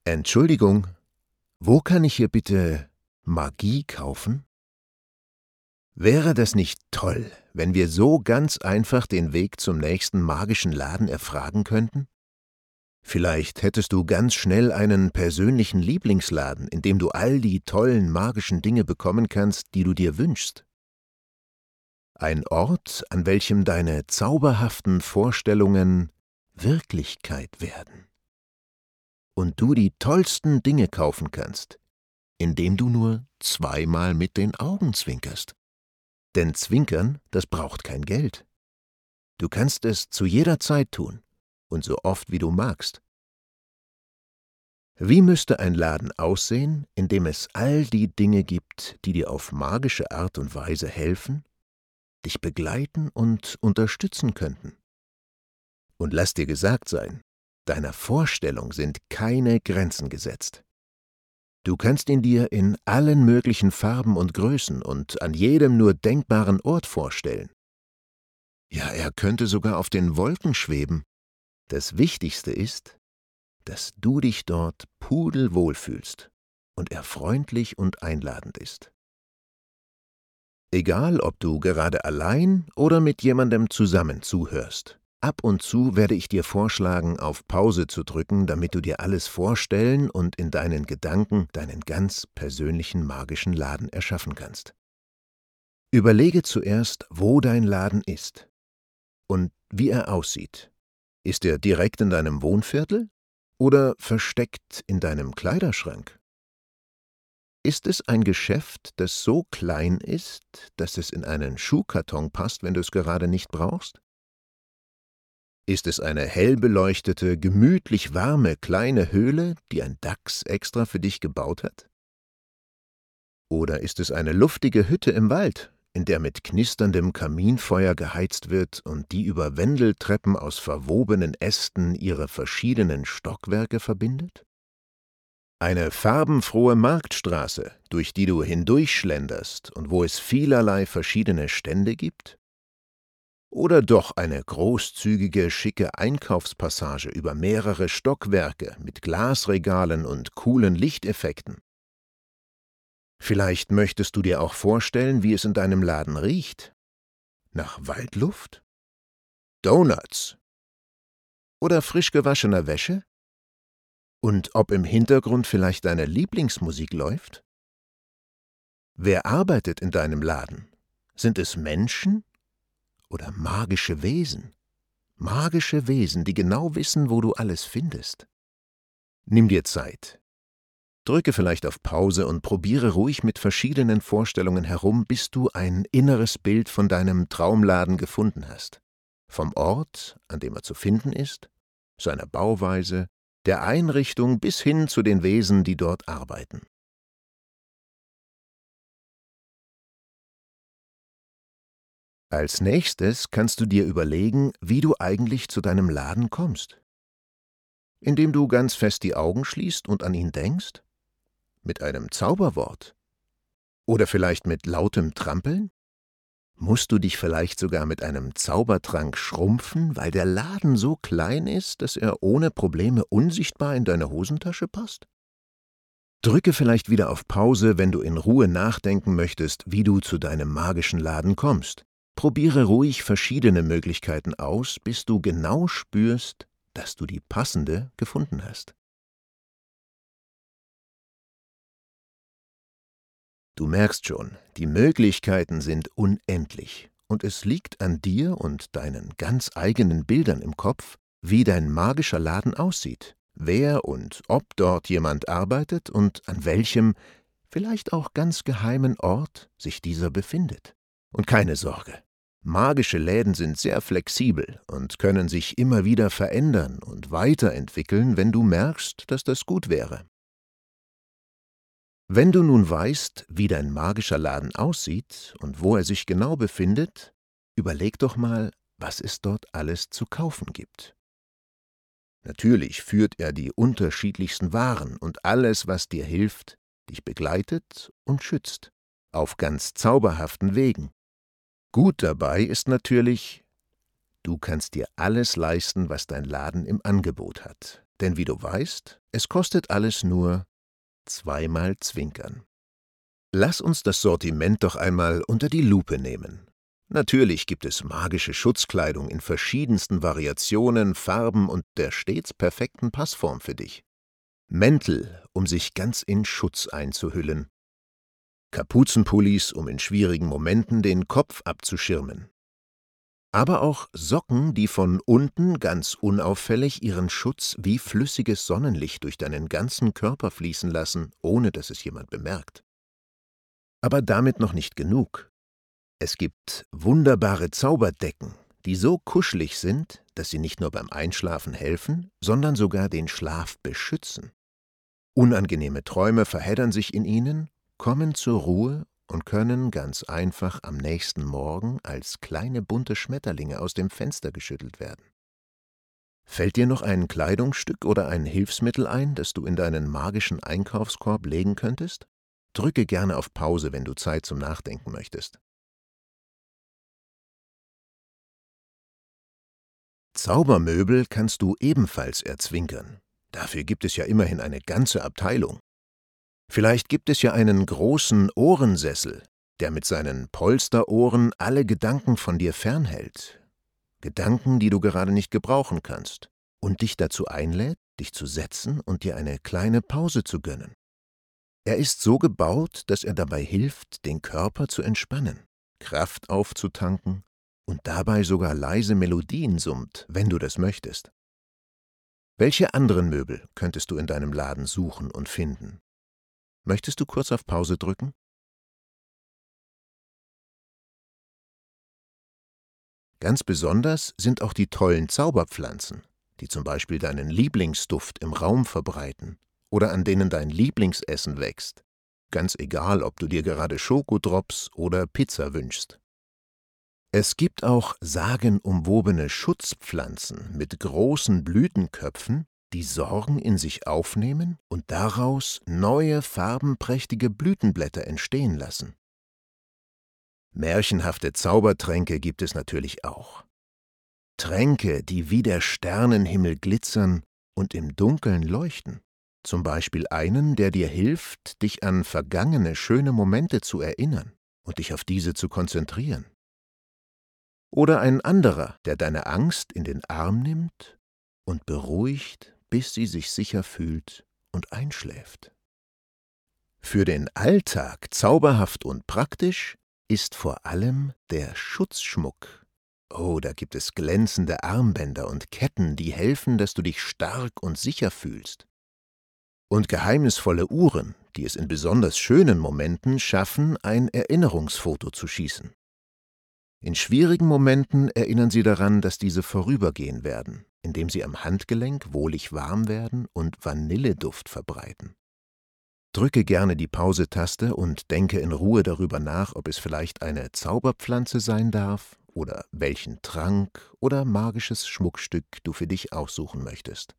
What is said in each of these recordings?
Entschuldigung, wo kann ich hier bitte Magie kaufen? Wäre das nicht toll, wenn wir so ganz einfach den Weg zum nächsten magischen Laden erfragen könnten? Vielleicht hättest du ganz schnell einen persönlichen Lieblingsladen, in dem du all die tollen magischen Dinge bekommen kannst, die du dir wünschst. Ein Ort, an welchem deine zauberhaften Vorstellungen Wirklichkeit werden. Und du die tollsten Dinge kaufen kannst, indem du nur zweimal mit den Augen zwinkerst. Denn Zwinkern, das braucht kein Geld. Du kannst es zu jeder Zeit tun und so oft wie du magst. Wie müsste ein Laden aussehen, in dem es all die Dinge gibt, die dir auf magische Art und Weise helfen, dich begleiten und unterstützen könnten? Und lass dir gesagt sein, deiner Vorstellung sind keine Grenzen gesetzt. Du kannst ihn dir in allen möglichen Farben und Größen und an jedem nur denkbaren Ort vorstellen. Ja, er könnte sogar auf den Wolken schweben. Das Wichtigste ist, dass du dich dort pudelwohl fühlst und er freundlich und einladend ist. Egal, ob du gerade allein oder mit jemandem zusammen zuhörst, ab und zu werde ich dir vorschlagen, auf Pause zu drücken, damit du dir alles vorstellen und in deinen Gedanken deinen ganz persönlichen magischen Laden erschaffen kannst. Überlege zuerst, wo dein Laden ist und wie er aussieht. Ist er direkt in deinem Wohnviertel oder versteckt in deinem Kleiderschrank? Ist es ein Geschäft, das so klein ist, dass es in einen Schuhkarton passt, wenn du es gerade nicht brauchst? Ist es eine hell beleuchtete, gemütlich warme kleine Höhle, die ein Dachs extra für dich gebaut hat? Oder ist es eine luftige Hütte im Wald, in der mit knisterndem Kaminfeuer geheizt wird und die über Wendeltreppen aus verwobenen Ästen ihre verschiedenen Stockwerke verbindet? Eine farbenfrohe Marktstraße, durch die du hindurchschlenderst und wo es vielerlei verschiedene Stände gibt? Oder doch eine großzügige, schicke Einkaufspassage über mehrere Stockwerke mit Glasregalen und coolen Lichteffekten? Vielleicht möchtest du dir auch vorstellen, wie es in deinem Laden riecht. Nach Waldluft? Donuts? Oder frisch gewaschener Wäsche? Und ob im Hintergrund vielleicht deine Lieblingsmusik läuft? Wer arbeitet in deinem Laden? Sind es Menschen oder magische Wesen? Magische Wesen, die genau wissen, wo du alles findest. Nimm dir Zeit. Drücke vielleicht auf Pause und probiere ruhig mit verschiedenen Vorstellungen herum, bis du ein inneres Bild von deinem Traumladen gefunden hast. Vom Ort, an dem er zu finden ist, seiner Bauweise, der Einrichtung bis hin zu den Wesen, die dort arbeiten. Als nächstes kannst du dir überlegen, wie du eigentlich zu deinem Laden kommst. Indem du ganz fest die Augen schließt und an ihn denkst? Mit einem Zauberwort? Oder vielleicht mit lautem Trampeln? Musst du dich vielleicht sogar mit einem Zaubertrank schrumpfen, weil der Laden so klein ist, dass er ohne Probleme unsichtbar in deine Hosentasche passt? Drücke vielleicht wieder auf Pause, wenn du in Ruhe nachdenken möchtest, wie du zu deinem magischen Laden kommst. Probiere ruhig verschiedene Möglichkeiten aus, bis du genau spürst, dass du die passende gefunden hast. Du merkst schon, die Möglichkeiten sind unendlich und es liegt an dir und deinen ganz eigenen Bildern im Kopf, wie dein magischer Laden aussieht, wer und ob dort jemand arbeitet und an welchem, vielleicht auch ganz geheimen Ort sich dieser befindet. Und keine Sorge, magische Läden sind sehr flexibel und können sich immer wieder verändern und weiterentwickeln, wenn du merkst, dass das gut wäre. Wenn du nun weißt, wie dein magischer Laden aussieht und wo er sich genau befindet, überleg doch mal, was es dort alles zu kaufen gibt. Natürlich führt er die unterschiedlichsten Waren und alles, was dir hilft, dich begleitet und schützt, auf ganz zauberhaften Wegen. Gut dabei ist natürlich, du kannst dir alles leisten, was dein Laden im Angebot hat. Denn wie du weißt, es kostet alles nur zweimal Zwinkern. Lass uns das Sortiment doch einmal unter die Lupe nehmen. Natürlich gibt es magische Schutzkleidung in verschiedensten Variationen, Farben und der stets perfekten Passform für dich. Mäntel, um sich ganz in Schutz einzuhüllen. Kapuzenpullis, um in schwierigen Momenten den Kopf abzuschirmen. Aber auch Socken, die von unten ganz unauffällig ihren Schutz wie flüssiges Sonnenlicht durch deinen ganzen Körper fließen lassen, ohne dass es jemand bemerkt. Aber damit noch nicht genug. Es gibt wunderbare Zauberdecken, die so kuschelig sind, dass sie nicht nur beim Einschlafen helfen, sondern sogar den Schlaf beschützen. Unangenehme Träume verheddern sich in ihnen, kommen zur Ruhe und können ganz einfach am nächsten Morgen als kleine bunte Schmetterlinge aus dem Fenster geschüttelt werden. Fällt dir noch ein Kleidungsstück oder ein Hilfsmittel ein, das du in deinen magischen Einkaufskorb legen könntest? Drücke gerne auf Pause, wenn du Zeit zum Nachdenken möchtest. Zaubermöbel kannst du ebenfalls erzwinkern. Dafür gibt es ja immerhin eine ganze Abteilung. Vielleicht gibt es ja einen großen Ohrensessel, der mit seinen Polsterohren alle Gedanken von dir fernhält. Gedanken, die du gerade nicht gebrauchen kannst, und dich dazu einlädt, dich zu setzen und dir eine kleine Pause zu gönnen. Er ist so gebaut, dass er dabei hilft, den Körper zu entspannen, Kraft aufzutanken und dabei sogar leise Melodien summt, wenn du das möchtest. Welche anderen Möbel könntest du in deinem Laden suchen und finden? Möchtest du kurz auf Pause drücken? Ganz besonders sind auch die tollen Zauberpflanzen, die zum Beispiel deinen Lieblingsduft im Raum verbreiten oder an denen dein Lieblingsessen wächst. Ganz egal, ob du dir gerade Schokodrops oder Pizza wünschst. Es gibt auch sagenumwobene Schutzpflanzen mit großen Blütenköpfen, die Sorgen in sich aufnehmen und daraus neue, farbenprächtige Blütenblätter entstehen lassen. Märchenhafte Zaubertränke gibt es natürlich auch. Tränke, die wie der Sternenhimmel glitzern und im Dunkeln leuchten. Zum Beispiel einen, der dir hilft, dich an vergangene, schöne Momente zu erinnern und dich auf diese zu konzentrieren. Oder ein anderer, der deine Angst in den Arm nimmt und beruhigt, bis sie sich sicher fühlt und einschläft. Für den Alltag zauberhaft und praktisch ist vor allem der Schutzschmuck. Oh, da gibt es glänzende Armbänder und Ketten, die helfen, dass du dich stark und sicher fühlst. Und geheimnisvolle Uhren, die es in besonders schönen Momenten schaffen, ein Erinnerungsfoto zu schießen. In schwierigen Momenten erinnern sie daran, dass diese vorübergehen werden, indem sie am Handgelenk wohlig warm werden und Vanilleduft verbreiten. Drücke gerne die Pause-Taste und denke in Ruhe darüber nach, ob es vielleicht eine Zauberpflanze sein darf oder welchen Trank oder magisches Schmuckstück du für dich aussuchen möchtest.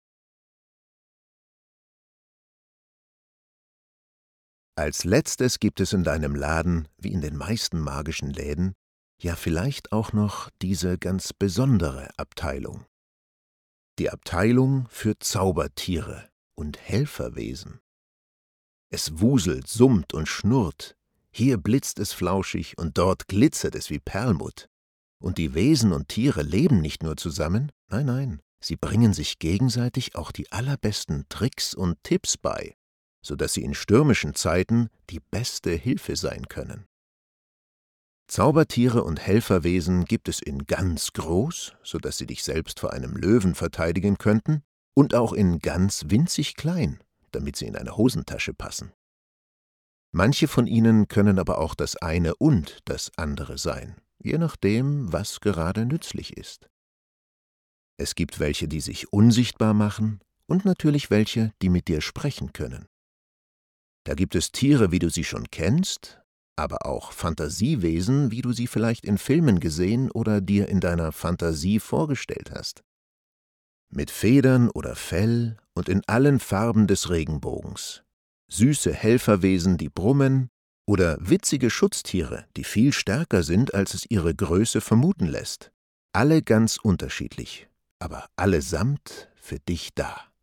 Als letztes gibt es in deinem Laden, wie in den meisten magischen Läden, ja vielleicht auch noch diese ganz besondere Abteilung. Die Abteilung für Zaubertiere und Helferwesen. Es wuselt, summt und schnurrt, hier blitzt es flauschig und dort glitzert es wie Perlmutt. Und die Wesen und Tiere leben nicht nur zusammen, nein, nein, sie bringen sich gegenseitig auch die allerbesten Tricks und Tipps bei, sodass sie in stürmischen Zeiten die beste Hilfe sein können. Zaubertiere und Helferwesen gibt es in ganz groß, sodass sie dich selbst vor einem Löwen verteidigen könnten, und auch in ganz winzig klein, damit sie in eine Hosentasche passen. Manche von ihnen können aber auch das eine und das andere sein, je nachdem, was gerade nützlich ist. Es gibt welche, die sich unsichtbar machen, und natürlich welche, die mit dir sprechen können. Da gibt es Tiere, wie du sie schon kennst, aber auch Fantasiewesen, wie du sie vielleicht in Filmen gesehen oder dir in deiner Fantasie vorgestellt hast. Mit Federn oder Fell und in allen Farben des Regenbogens. Süße Helferwesen, die brummen, oder witzige Schutztiere, die viel stärker sind, als es ihre Größe vermuten lässt. Alle ganz unterschiedlich, aber allesamt für dich da.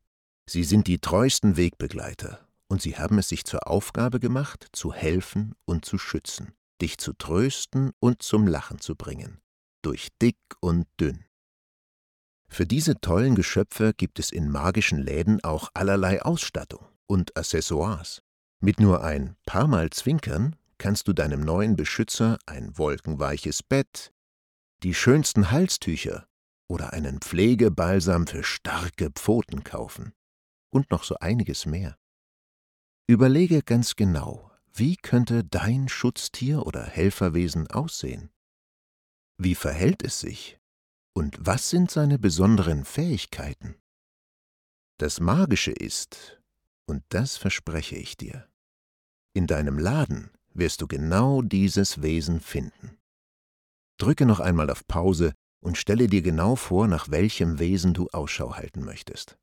Sie sind die treuesten Wegbegleiter, und sie haben es sich zur Aufgabe gemacht, zu helfen und zu schützen, dich zu trösten und zum Lachen zu bringen, durch dick und dünn. Für diese tollen Geschöpfe gibt es in magischen Läden auch allerlei Ausstattung und Accessoires. Mit nur ein paar Mal Zwinkern kannst du deinem neuen Beschützer ein wolkenweiches Bett, die schönsten Halstücher oder einen Pflegebalsam für starke Pfoten kaufen. Und noch so einiges mehr. Überlege ganz genau, wie könnte dein Schutztier oder Helferwesen aussehen? Wie verhält es sich? Und was sind seine besonderen Fähigkeiten? Das Magische ist, und das verspreche ich dir, in deinem Laden wirst du genau dieses Wesen finden. Drücke noch einmal auf Pause und stelle dir genau vor, nach welchem Wesen du Ausschau halten möchtest.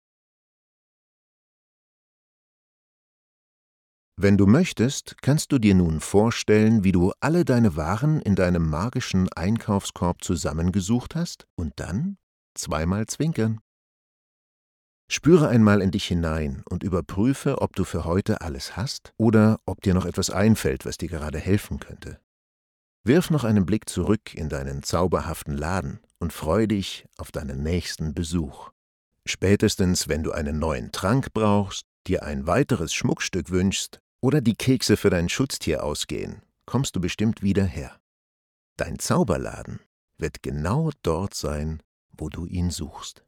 Wenn du möchtest, kannst du dir nun vorstellen, wie du alle deine Waren in deinem magischen Einkaufskorb zusammengesucht hast und dann zweimal zwinkern. Spüre einmal in dich hinein und überprüfe, ob du für heute alles hast oder ob dir noch etwas einfällt, was dir gerade helfen könnte. Wirf noch einen Blick zurück in deinen zauberhaften Laden und freu dich auf deinen nächsten Besuch. Spätestens, wenn du einen neuen Trank brauchst, dir ein weiteres Schmuckstück wünschst oder die Kekse für dein Schutztier ausgehen, kommst du bestimmt wieder her. Dein Zauberladen wird genau dort sein, wo du ihn suchst.